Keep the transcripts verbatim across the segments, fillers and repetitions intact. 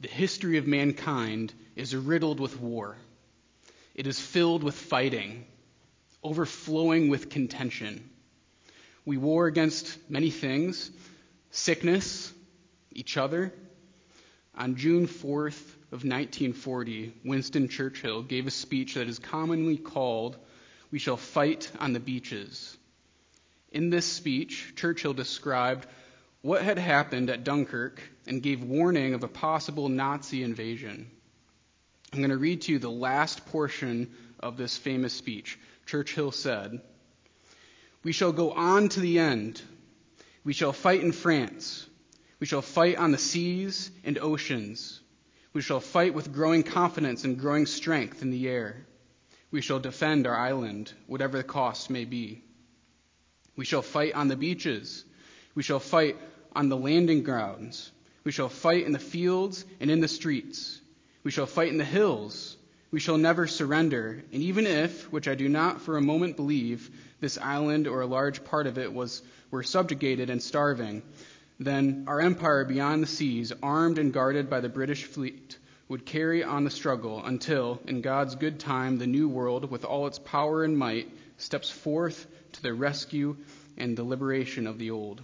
The history of mankind is riddled with war. It is filled with fighting, overflowing with contention. We war against many things, sickness, each other. On June fourth of nineteen forty, Winston Churchill gave a speech that is commonly called, "We shall fight on the beaches." In this speech, Churchill described what had happened at Dunkirk and gave warning of a possible Nazi invasion. I'm going to read to you the last portion of this famous speech. Churchill said, "We shall go on to the end. We shall fight in France. We shall fight on the seas and oceans. We shall fight with growing confidence and growing strength in the air. We shall defend our island, whatever the cost may be. We shall fight on the beaches. We shall fight on the landing grounds. We shall fight in the fields and in the streets. We shall fight in the hills. We shall never surrender. And even if, which I do not for a moment believe, this island or a large part of it was were subjugated and starving, then our empire beyond the seas, armed and guarded by the British fleet, would carry on the struggle until, in God's good time, the new world, with all its power and might, steps forth to the rescue and the liberation of the old."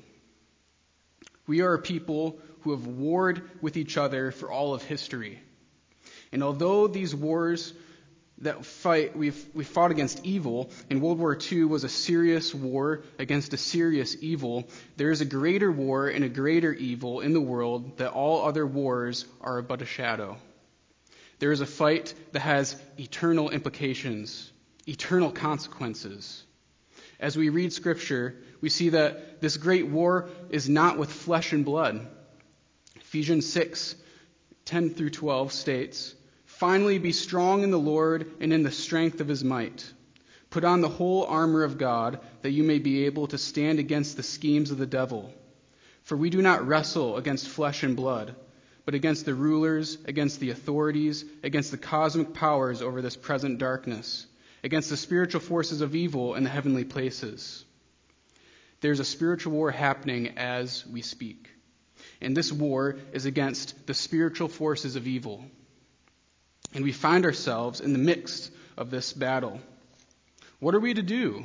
We are a people who have warred with each other for all of history. And although these wars that fight, we've, we fought against evil, and World War Two was a serious war against a serious evil, there is a greater war and a greater evil in the world that all other wars are but a shadow. There is a fight that has eternal implications, eternal consequences. As we read Scripture, we see that this great war is not with flesh and blood. Ephesians six, ten through twelve states, "Finally be strong in the Lord and in the strength of his might. Put on the whole armor of God, that you may be able to stand against the schemes of the devil. For we do not wrestle against flesh and blood, but against the rulers, against the authorities, against the cosmic powers over this present darkness, against the spiritual forces of evil in the heavenly places." There's a spiritual war happening as we speak. And this war is against the spiritual forces of evil. And we find ourselves in the midst of this battle. What are we to do?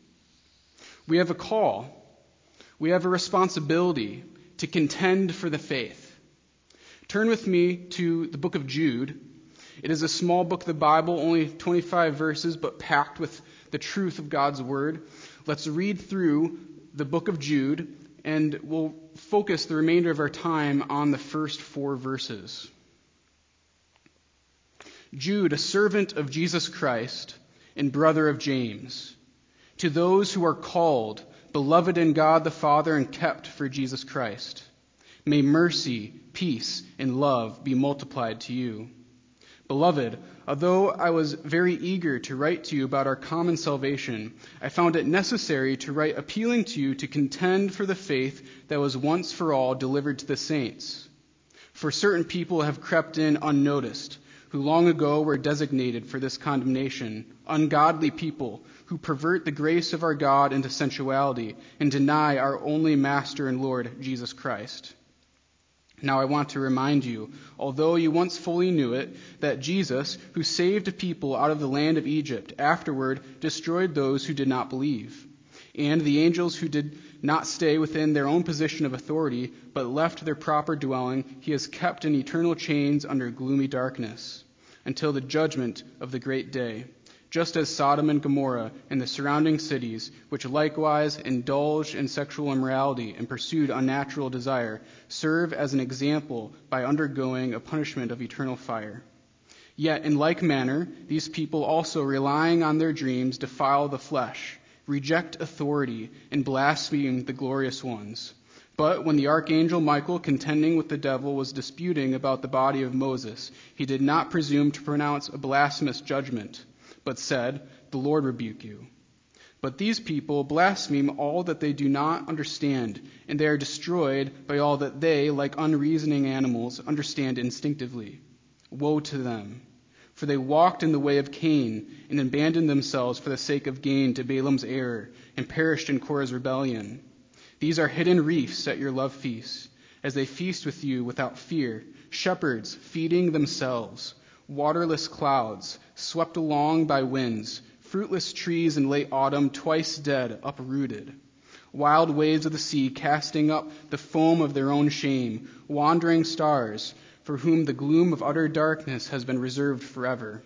We have a call. We have a responsibility to contend for the faith. Turn with me to the book of Jude. It is a small book of the Bible, only twenty-five verses, but packed with the truth of God's word. Let's read through the book of Jude, and we'll focus the remainder of our time on the first four verses. Jude, a servant of Jesus Christ and brother of James, to those who are called, beloved in God the Father, and kept for Jesus Christ, may mercy, peace, and love be multiplied to you. Beloved, although I was very eager to write to you about our common salvation, I found it necessary to write appealing to you to contend for the faith that was once for all delivered to the saints. For certain people have crept in unnoticed, who long ago were designated for this condemnation, ungodly people who pervert the grace of our God into sensuality and deny our only Master and Lord, Jesus Christ. Now I want to remind you, although you once fully knew it, that Jesus, who saved a people out of the land of Egypt, afterward destroyed those who did not believe. And the angels who did not stay within their own position of authority, but left their proper dwelling, he has kept in eternal chains under gloomy darkness, until the judgment of the great day. Just as Sodom and Gomorrah and the surrounding cities, which likewise indulged in sexual immorality and pursued unnatural desire, serve as an example by undergoing a punishment of eternal fire. Yet in like manner, these people also, relying on their dreams, defile the flesh, reject authority, and blaspheme the glorious ones. But when the archangel Michael, contending with the devil, was disputing about the body of Moses, he did not presume to pronounce a blasphemous judgment, but said, "The Lord rebuke you." But these people blaspheme all that they do not understand, and they are destroyed by all that they, like unreasoning animals, understand instinctively. Woe to them! For they walked in the way of Cain, and abandoned themselves for the sake of gain to Balaam's error, and perished in Korah's rebellion. These are hidden reefs at your love feasts, as they feast with you without fear, shepherds feeding themselves, waterless clouds, swept along by winds, fruitless trees in late autumn, twice dead, uprooted, wild waves of the sea casting up the foam of their own shame, wandering stars, for whom the gloom of utter darkness has been reserved forever.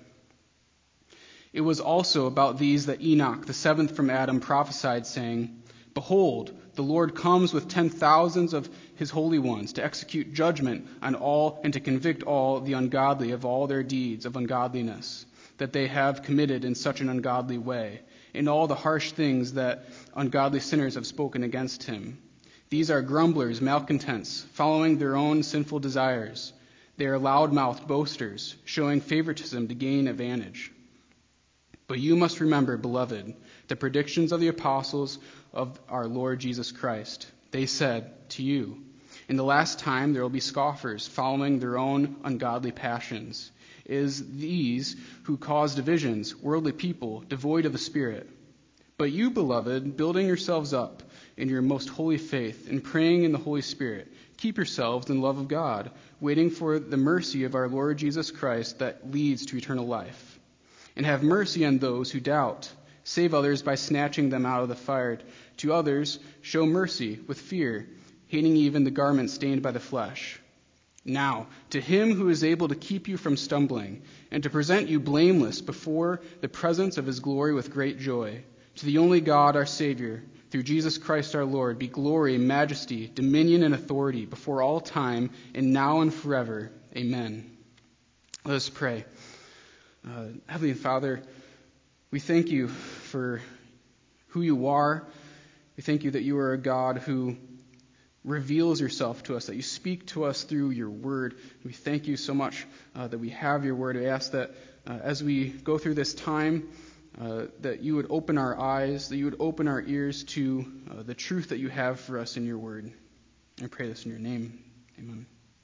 It was also about these that Enoch, the seventh from Adam, prophesied, saying, Behold, the Lord comes with ten thousands of his holy ones to execute judgment on all and to convict all the ungodly of all their deeds of ungodliness that they have committed in such an ungodly way, and all the harsh things that ungodly sinners have spoken against him. These are grumblers, malcontents, following their own sinful desires. They are loud-mouthed boasters, showing favoritism to gain advantage. But you must remember, beloved, the predictions of the apostles of our Lord Jesus Christ. They said to you, in the last time there will be scoffers following their own ungodly passions. It is these who cause divisions, worldly people, devoid of the Spirit. But you, beloved, building yourselves up in your most holy faith and praying in the Holy Spirit, keep yourselves in the love of God, waiting for the mercy of our Lord Jesus Christ that leads to eternal life. And have mercy on those who doubt. Save others by snatching them out of the fire. To others, show mercy with fear, hating even the garment stained by the flesh. Now, to him who is able to keep you from stumbling, and to present you blameless before the presence of his glory with great joy, to the only God, our Savior, through Jesus Christ our Lord, be glory, majesty, dominion, and authority before all time, and now and forever. Amen. Let us pray. Uh, Heavenly Father, we thank you for who you are. We thank you that you are a God who reveals yourself to us, that you speak to us through your word. We thank you so much uh, that we have your word. We ask that uh, as we go through this time, uh, that you would open our eyes, that you would open our ears to uh, the truth that you have for us in your word. I pray this in your name. Amen.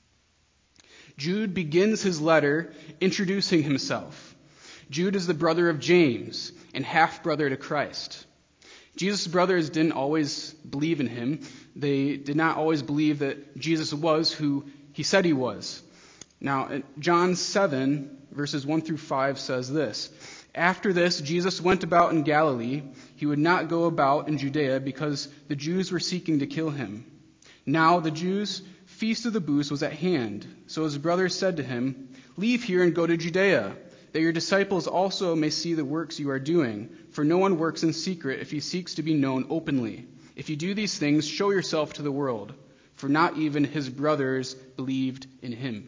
Jude begins his letter introducing himself. Jude is the brother of James and half-brother to Christ. Jesus' brothers didn't always believe in him. They did not always believe that Jesus was who he said he was. Now, John seven, verses one through five says this, After this, Jesus went about in Galilee. He would not go about in Judea because the Jews were seeking to kill him. Now the Jews' feast of the booths was at hand. So his brothers said to him, Leave here and go to Judea, that your disciples also may see the works you are doing. For no one works in secret if he seeks to be known openly. If you do these things, show yourself to the world. For not even his brothers believed in him.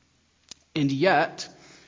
And yet,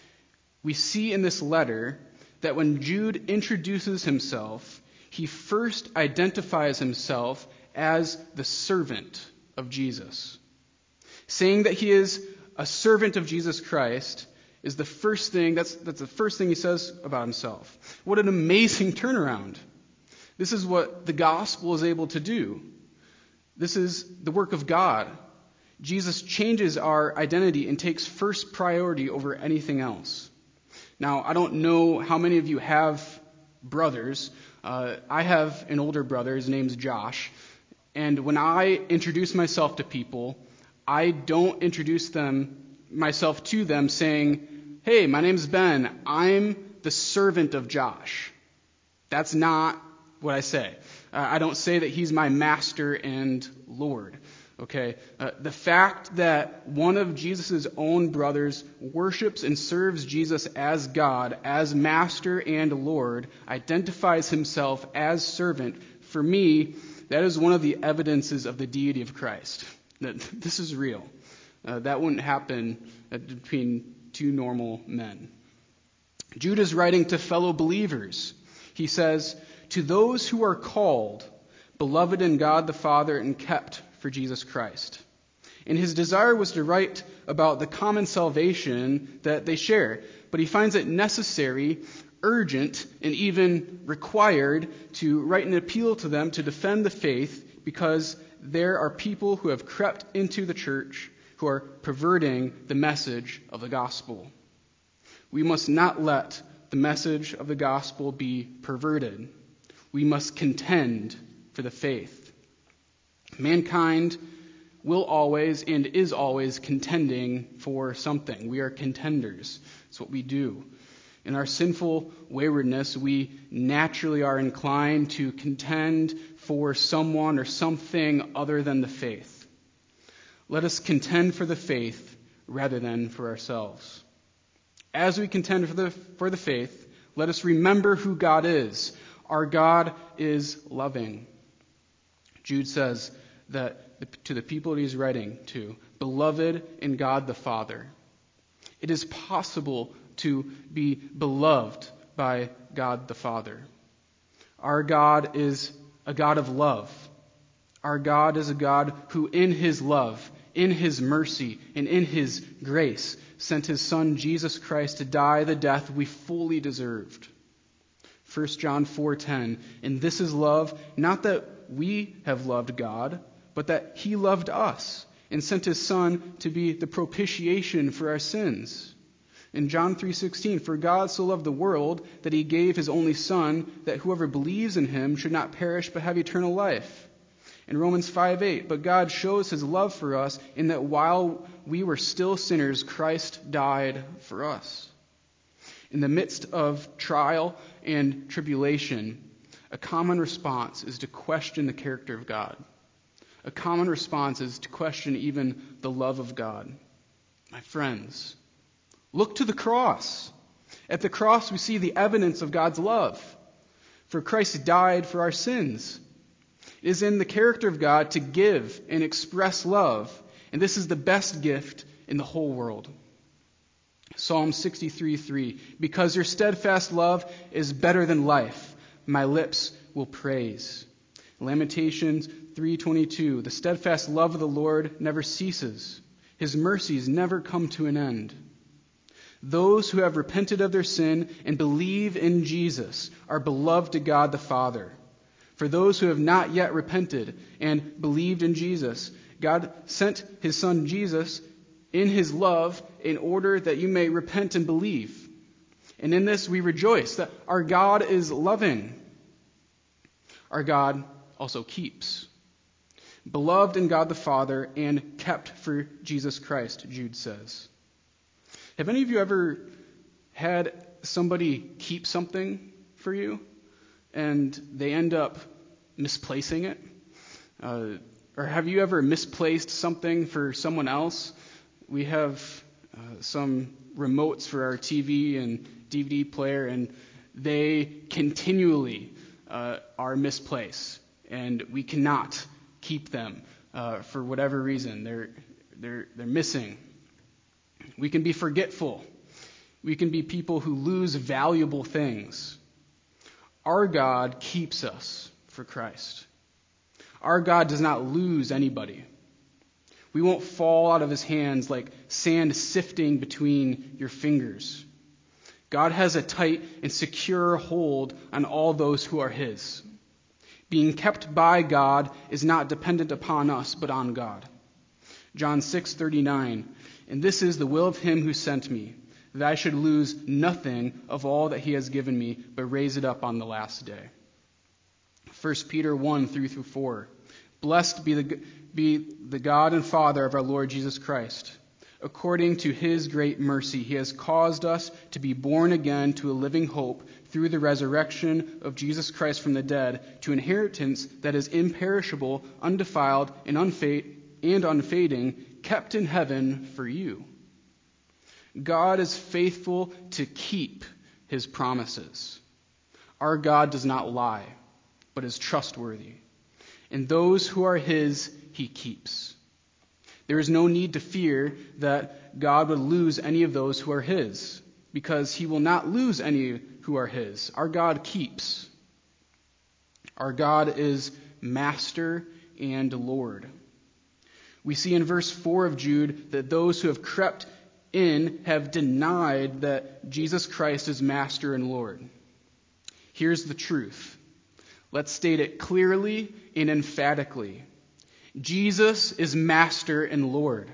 we see in this letter that when Jude introduces himself, he first identifies himself as the servant of Jesus. Saying that he is a servant of Jesus Christ is the first thing, that's, that's the first thing he says about himself. What an amazing turnaround. This is what the gospel is able to do. This is the work of God. Jesus changes our identity and takes first priority over anything else. Now, I don't know how many of you have brothers. Uh, I have an older brother. His name's Josh. And when I introduce myself to people, I don't introduce them myself to them saying, hey, my name's Ben. I'm the servant of Josh. That's not what I say. Uh, I don't say that he's my master and Lord. Okay, uh, the fact that one of Jesus' own brothers worships and serves Jesus as God, as master and Lord, identifies himself as servant, for me, that is one of the evidences of the deity of Christ. That this is real. Uh, that wouldn't happen uh, between two normal men. Jude is writing to fellow believers. He says, to those who are called, beloved in God the Father and kept for Jesus Christ. And his desire was to write about the common salvation that they share, but he finds it necessary, urgent, and even required to write an appeal to them to defend the faith, because there are people who have crept into the church who are perverting the message of the gospel. We must not let the message of the gospel be perverted. We must contend for the faith. Mankind will always and is always contending for something. We are contenders. It's what we do. In our sinful waywardness, we naturally are inclined to contend for someone or something other than the faith. Let us contend for the faith rather than for ourselves. As we contend for the, for the faith, let us remember who God is. Our God is loving. Jude says that the, to the people that he's writing to, beloved in God the Father. It is possible to be beloved by God the Father. Our God is a God of love. Our God is a God who in his love, in his mercy, and in his grace sent his Son Jesus Christ to die the death we fully deserved. First John four ten, and this is love, not that we have loved God, but that he loved us and sent his Son to be the propitiation for our sins. In John three sixteen, for God so loved the world that he gave his only Son, that whoever believes in him should not perish but have eternal life. In Romans five eight, but God shows his love for us in that while we were still sinners, Christ died for us. In the midst of trial and tribulation, a common response is to question the character of God. A common response is to question even the love of God. My friends, look to the cross. At the cross, we see the evidence of God's love. For Christ died for our sins. It is in the character of God to give and express love, and this is the best gift in the whole world. Psalm sixty-three three, because your steadfast love is better than life, my lips will praise. Lamentations three twenty-two, the steadfast love of the Lord never ceases. His mercies never come to an end. Those who have repented of their sin and believe in Jesus are beloved to God the Father. For those who have not yet repented and believed in Jesus, God sent his Son Jesus in his love in order that you may repent and believe. And in this we rejoice that our God is loving. Our God also keeps. Beloved in God the Father and kept for Jesus Christ, Jude says. Have any of you ever had somebody keep something for you and they end up misplacing it? Uh, or have you ever misplaced something for someone else? We have uh, some remotes for our T V and D V D player, and they continually uh, are misplaced, and we cannot keep them uh, for whatever reason. They're they're they're missing. We can be forgetful. We can be people who lose valuable things. Our God keeps us for Christ. Our God does not lose anybody. We won't fall out of his hands like sand sifting between your fingers. God has a tight and secure hold on all those who are his. Being kept by God is not dependent upon us, but on God. John six thirty-nine, and this is the will of him who sent me, that I should lose nothing of all that he has given me, but raise it up on the last day. First Peter one, three through four. Blessed be the, be the God and Father of our Lord Jesus Christ. According to his great mercy, he has caused us to be born again to a living hope through the resurrection of Jesus Christ from the dead, to inheritance that is imperishable, undefiled, and, unfade, and unfading, kept in heaven for you. God is faithful to keep his promises. Our God does not lie, but is trustworthy. And those who are his, he keeps. There is no need to fear that God would lose any of those who are his, because he will not lose any who are his. Our God keeps. Our God is Master and Lord. We see in verse four of Jude that those who have crept in have denied that Jesus Christ is Master and Lord. Here's the truth. Let's state it clearly and emphatically. Jesus is Master and Lord.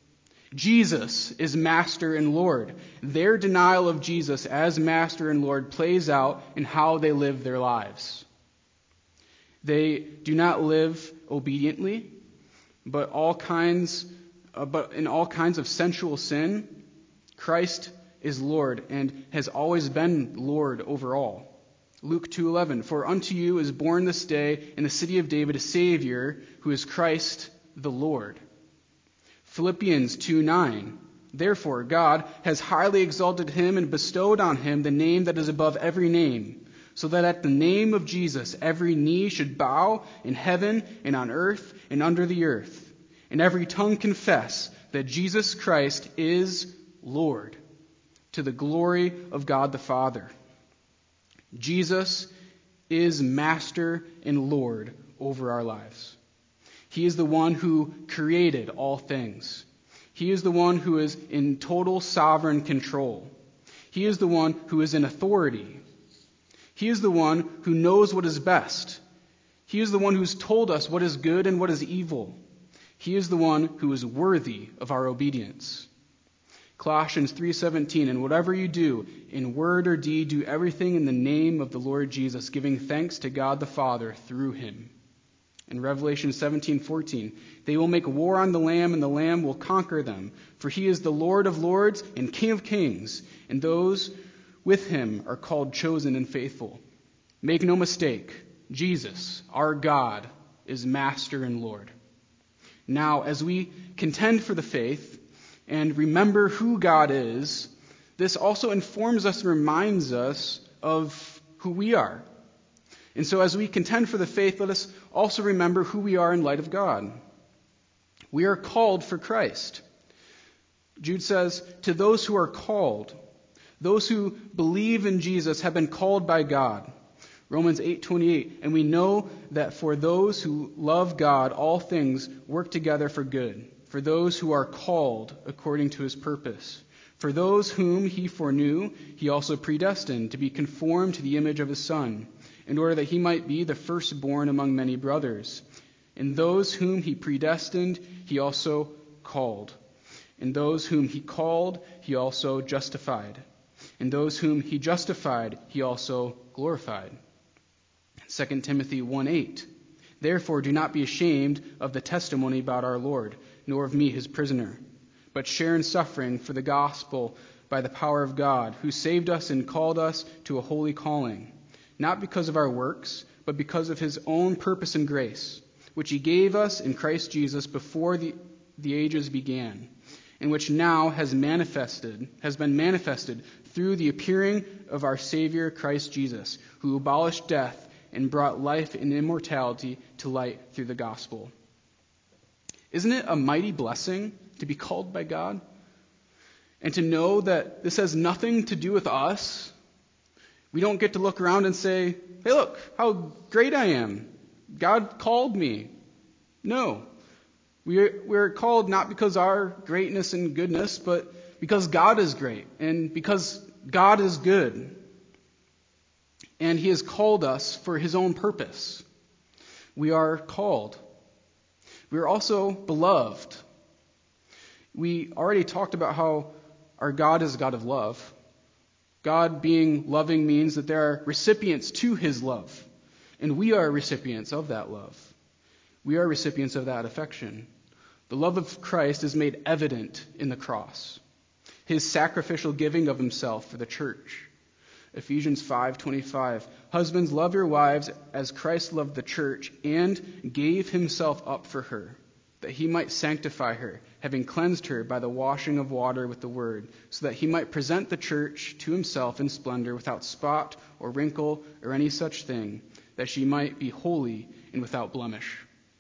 Jesus is Master and Lord. Their denial of Jesus as Master and Lord plays out in how they live their lives. They do not live obediently. but all kinds, uh, but in all kinds of sensual sin, Christ is Lord and has always been Lord over all. Luke two eleven, for unto you is born this day in the city of David a Savior, who is Christ the Lord. Philippians two nine, therefore God has highly exalted him and bestowed on him the name that is above every name, so that at the name of Jesus every knee should bow in heaven and on earth and under the earth, and every tongue confess that Jesus Christ is Lord, to the glory of God the Father. Jesus is Master and Lord over our lives. He is the one who created all things. He is the one who is in total sovereign control. He is the one who is in authority. He is the one who knows what is best. He is the one who's told us what is good and what is evil. He is the one who is worthy of our obedience. Colossians three seventeen, and whatever you do, in word or deed, do everything in the name of the Lord Jesus, giving thanks to God the Father through him. In Revelation seventeen fourteen, they will make war on the Lamb, and the Lamb will conquer them. For he is the Lord of lords and King of kings, and those with him are called chosen and faithful. Make no mistake, Jesus, our God, is Master and Lord. Now, as we contend for the faith and remember who God is, this also informs us and reminds us of who we are. And so as we contend for the faith, let us also remember who we are in light of God. We are called for Christ. Jude says, to those who are called, those who believe in Jesus have been called by God. Romans eight twenty-eight, and we know that for those who love God, all things work together for good, for those who are called according to his purpose. For those whom he foreknew, he also predestined to be conformed to the image of his Son, in order that he might be the firstborn among many brothers. And those whom he predestined, he also called. And those whom he called, he also justified. And those whom he justified, he also glorified. Second Timothy one eight, therefore do not be ashamed of the testimony about our Lord, nor of me his prisoner, but share in suffering for the gospel by the power of God, who saved us and called us to a holy calling, not because of our works, but because of his own purpose and grace, which he gave us in Christ Jesus before the, the ages began, and which now has manifested, has been manifested through the appearing of our Savior Christ Jesus, who abolished death and brought life and immortality to light through the gospel. Isn't it a mighty blessing to be called by God? And to know that this has nothing to do with us? We don't get to look around and say, hey, look, how great I am. God called me. No. We're, we're called not because of our greatness and goodness, but because God is great and because God is good. And he has called us for his own purpose. We are called. We are also beloved. We already talked about how our God is a God of love. God being loving means that there are recipients to his love. And we are recipients of that love. We are recipients of that affection. The love of Christ is made evident in the cross. His sacrificial giving of himself for the church. Ephesians five twenty-five, husbands, love your wives as Christ loved the church and gave himself up for her, that he might sanctify her, having cleansed her by the washing of water with the word, so that he might present the church to himself in splendor, without spot or wrinkle or any such thing, that she might be holy and without blemish.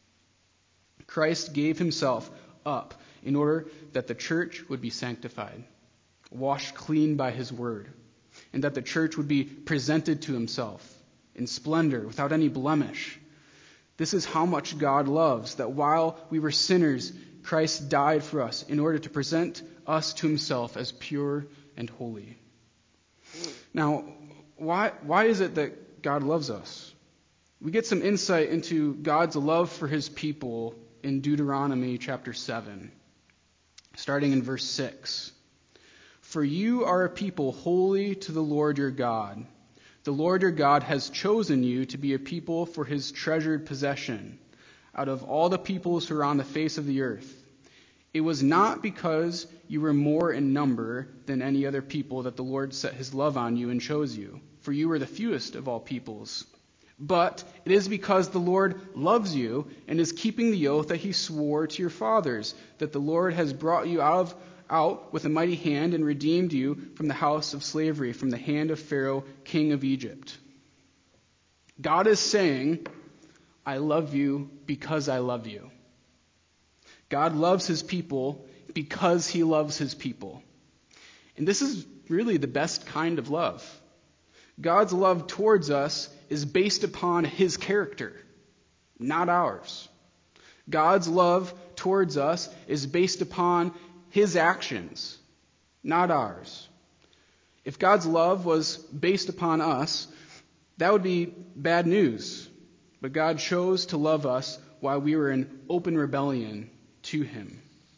Christ gave himself up in order that the church would be sanctified, washed clean by his word, and that the church would be presented to himself in splendor, without any blemish. This is how much God loves, that while we were sinners, Christ died for us in order to present us to himself as pure and holy. Now, why, why is it that God loves us? We get some insight into God's love for his people in Deuteronomy chapter seven, starting in verse six. For you are a people holy to the Lord your God. The Lord your God has chosen you to be a people for his treasured possession, out of all the peoples who are on the face of the earth. It was not because you were more in number than any other people that the Lord set his love on you and chose you, for you were the fewest of all peoples. But it is because the Lord loves you and is keeping the oath that he swore to your fathers, that the Lord has brought you out, of, out with a mighty hand and redeemed you from the house of slavery, from the hand of Pharaoh, king of Egypt. God is saying, I love you because I love you. God loves his people because he loves his people. And this is really the best kind of love. God's love towards us is based upon his character, not ours. God's love towards us is based upon his actions, not ours. If God's love was based upon us, that would be bad news. But God chose to love us while we were in open rebellion to him.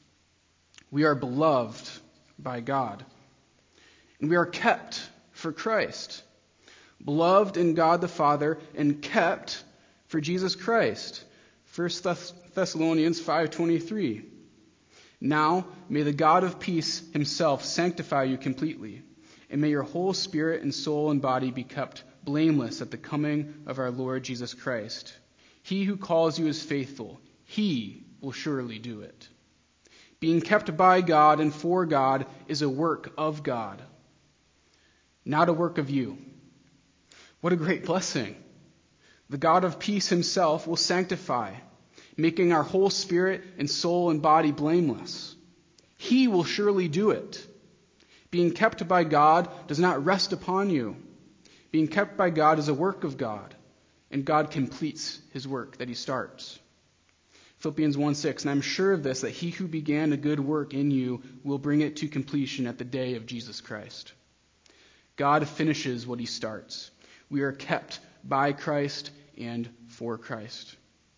We are beloved by God. And we are kept for Christ. Beloved in God the Father and kept for Jesus Christ. First Thessalonians five twenty-three. Now may the God of peace himself sanctify you completely, and may your whole spirit and soul and body be kept blameless at the coming of our Lord Jesus Christ. He who calls you is faithful. He will surely do it. Being kept by God and for God is a work of God, not a work of you. What a great blessing. The God of peace himself will sanctify, making our whole spirit and soul and body blameless. He will surely do it. Being kept by God does not rest upon you. Being kept by God is a work of God, and God completes his work that he starts. Philippians one six, and I'm sure of this, that he who began a good work in you will bring it to completion at the day of Jesus Christ. God finishes what he starts. We are kept by Christ and for Christ.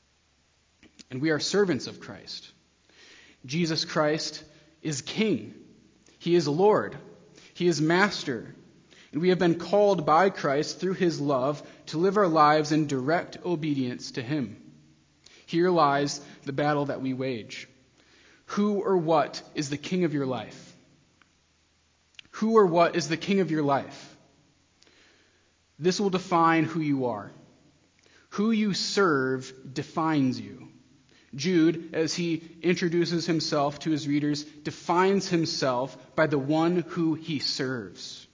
And we are servants of Christ. Jesus Christ is King. He is Lord. He is Master. And we have been called by Christ through his love to live our lives in direct obedience to him. Here lies the battle that we wage. Who or what is the king of your life? Who or what is the king of your life? This will define who you are. Who you serve defines you. Jude, as he introduces himself to his readers, defines himself by the one who he serves.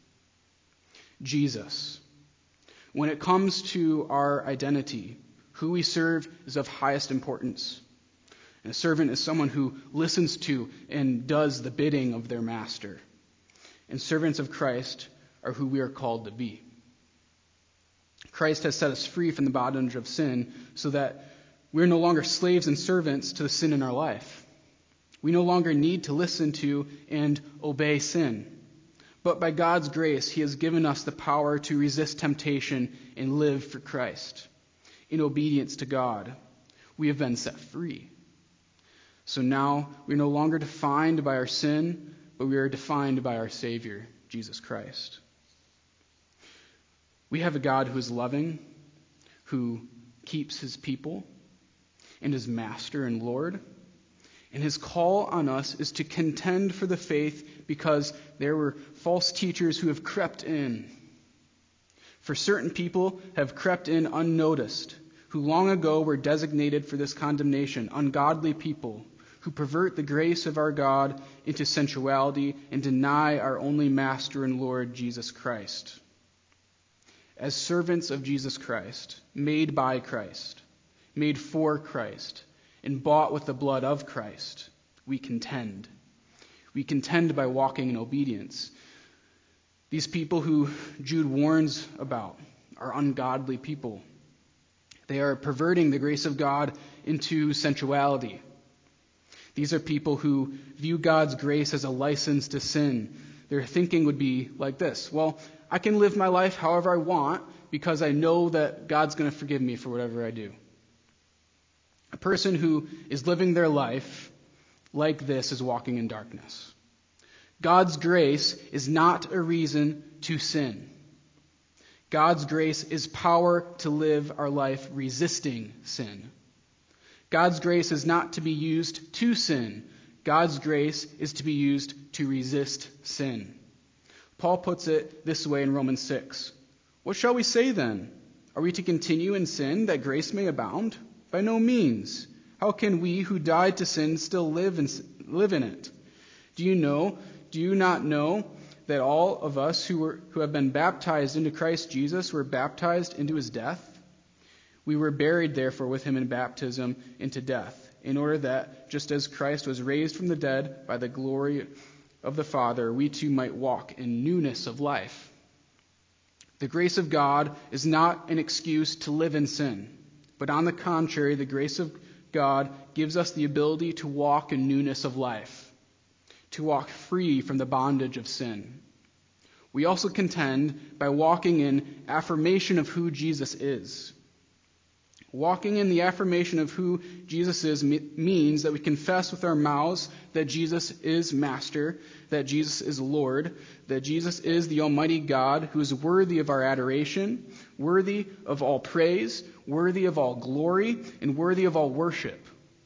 Jesus. When it comes to our identity, who we serve is of highest importance. And a servant is someone who listens to and does the bidding of their master. And servants of Christ are who we are called to be. Christ has set us free from the bondage of sin so that we're no longer slaves and servants to the sin in our life. We no longer need to listen to and obey sin. But by God's grace, he has given us the power to resist temptation and live for Christ. In obedience to God, we have been set free. So now we're no longer defined by our sin, but we are defined by our Savior, Jesus Christ. We have a God who is loving, who keeps his people, and is Master and Lord. And his call on us is to contend for the faith because there were false teachers who have crept in. For certain people have crept in unnoticed, who long ago were designated for this condemnation, ungodly people who pervert the grace of our God into sensuality and deny our only Master and Lord, Jesus Christ. As servants of Jesus Christ, made by Christ, made for Christ, and bought with the blood of Christ, we contend. We contend by walking in obedience. These people who Jude warns about are ungodly people. They are perverting the grace of God into sensuality. These are people who view God's grace as a license to sin. Their thinking would be like this: well, I can live my life however I want because I know that God's going to forgive me for whatever I do. A person who is living their life like this is walking in darkness. God's grace is not a reason to sin. God's grace is power to live our life resisting sin. God's grace is not to be used to sin. God's grace is to be used to resist sin. Paul puts it this way in Romans six. What shall we say then? Are we to continue in sin that grace may abound? By no means. How can we who died to sin still live in, live in it? Do you know, do you not know that all of us who were who have been baptized into Christ Jesus were baptized into his death? We were buried therefore with him in baptism into death, in order that, just as Christ was raised from the dead by the glory of the Father, we too might walk in newness of life. The grace of God is not an excuse to live in sin, but on the contrary, the grace of God gives us the ability to walk in newness of life, to walk free from the bondage of sin. We also contend by walking in affirmation of who Jesus is. Walking in the affirmation of who Jesus is means that we confess with our mouths that Jesus is Master, that Jesus is Lord, that Jesus is the Almighty God who is worthy of our adoration, worthy of all praise, worthy of all glory, and worthy of all worship.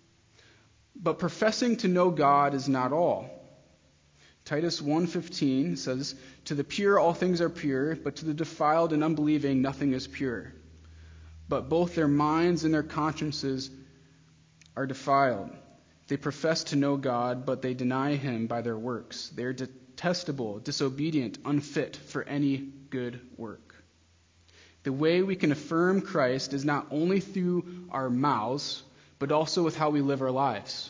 But professing to know God is not all. Titus one fifteen says, "To the pure all things are pure, but to the defiled and unbelieving nothing is pure. But both their minds and their consciences are defiled. They profess to know God, but they deny him by their works. They are detestable, disobedient, unfit for any good work." The way we can affirm Christ is not only through our mouths, but also with how we live our lives.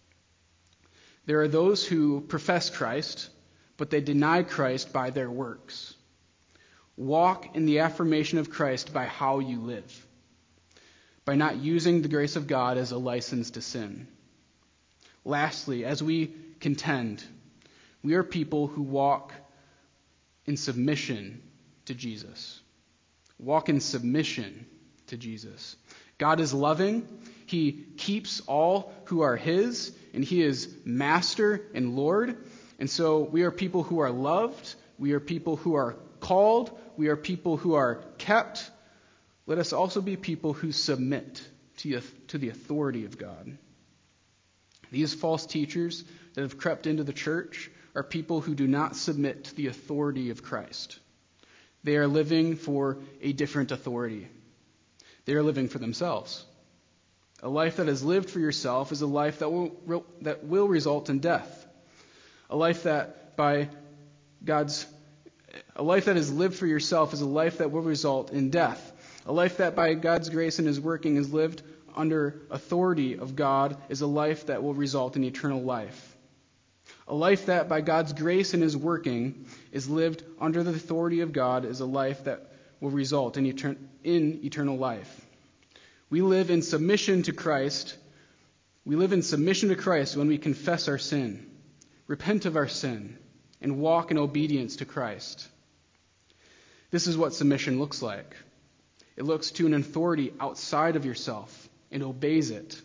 There are those who profess Christ, but they deny Christ by their works. Walk in the affirmation of Christ by how you live, by not using the grace of God as a license to sin. Lastly, as we contend, we are people who walk in submission to Jesus. Walk in submission to Jesus. God is loving. He keeps all who are his, and he is Master and Lord. And so we are people who are loved. We are people who are called. We are people who are kept. Let us also be people who submit to, to the authority of God. These false teachers that have crept into the church are people who do not submit to the authority of Christ. They are living for a different authority. They are living for themselves. A life that is lived for yourself is a life that will, that will result in death. A life that by God's A life that is lived for yourself is a life that will result in death. A life that by God's grace and his working is lived under authority of God is a life that will result in eternal life. A life that by God's grace and his working is lived under the authority of God is a life that will result in, etern- in eternal life. We live in submission to Christ. We live in submission to Christ when we confess our sin, repent of our sin, and walk in obedience to Christ. This is what submission looks like. It looks to an authority outside of yourself and obeys it.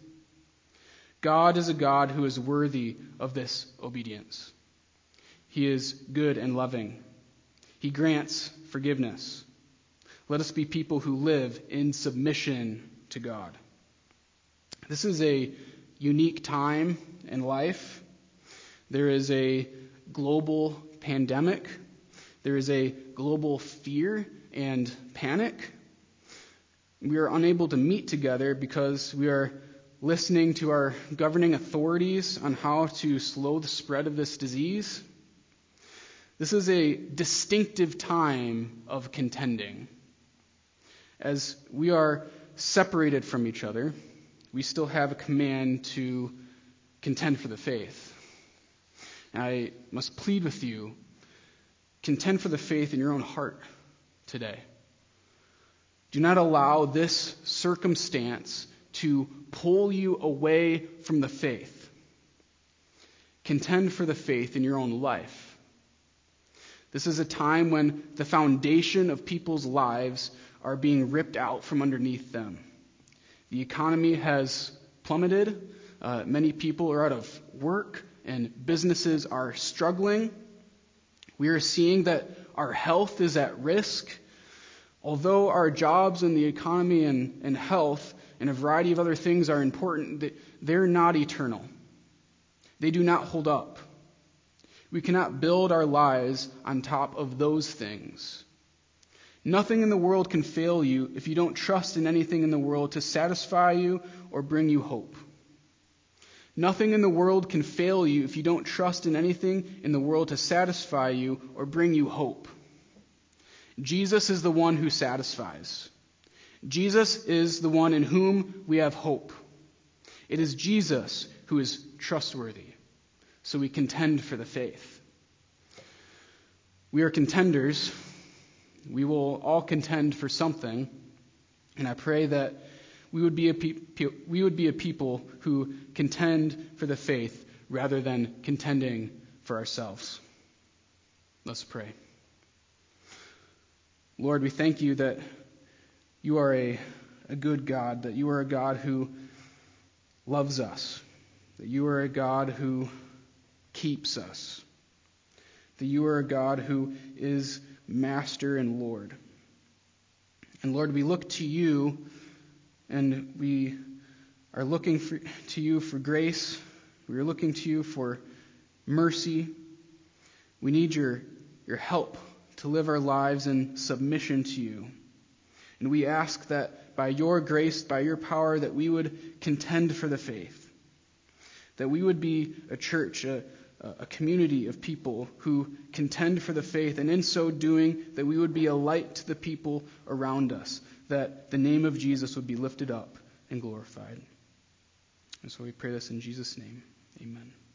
God is a God who is worthy of this obedience. He is good and loving. He grants forgiveness. Let us be people who live in submission to God. This is a unique time in life. There is a global pandemic. There is a global fear and panic. We are unable to meet together because we are listening to our governing authorities on how to slow the spread of this disease. This is a distinctive time of contending. As we are separated from each other, we still have a command to contend for the faith. And I must plead with you, contend for the faith in your own heart today. Do not allow this circumstance to pull you away from the faith. Contend for the faith in your own life. This is a time when the foundation of people's lives are being ripped out from underneath them. The economy has plummeted. Uh, many people are out of work, and businesses are struggling. We are seeing that our health is at risk. Although our jobs and the economy and, and health and a variety of other things are important, they're not eternal. They do not hold up. We cannot build our lives on top of those things. Nothing in the world can fail you if you don't trust in anything in the world to satisfy you or bring you hope. Nothing in the world can fail you if you don't trust in anything in the world to satisfy you or bring you hope. Jesus is the one who satisfies. Jesus is the one in whom we have hope. It is Jesus who is trustworthy, so we contend for the faith. We are contenders. We will all contend for something, and I pray that we would be a pe- we would be a people who contend for the faith rather than contending for ourselves. Let's pray. Lord, we thank you that you are a, a good God, that you are a God who loves us, that you are a God who keeps us, that you are a God who is Master and Lord. And Lord, we look to you, and we are looking for, to you for grace. We are looking to you for mercy. We need your, your help to live our lives in submission to you. And we ask that by your grace, by your power, that we would contend for the faith, that we would be a church, a, a community of people who contend for the faith, and in so doing, that we would be a light to the people around us, that the name of Jesus would be lifted up and glorified. And so we pray this in Jesus' name. Amen.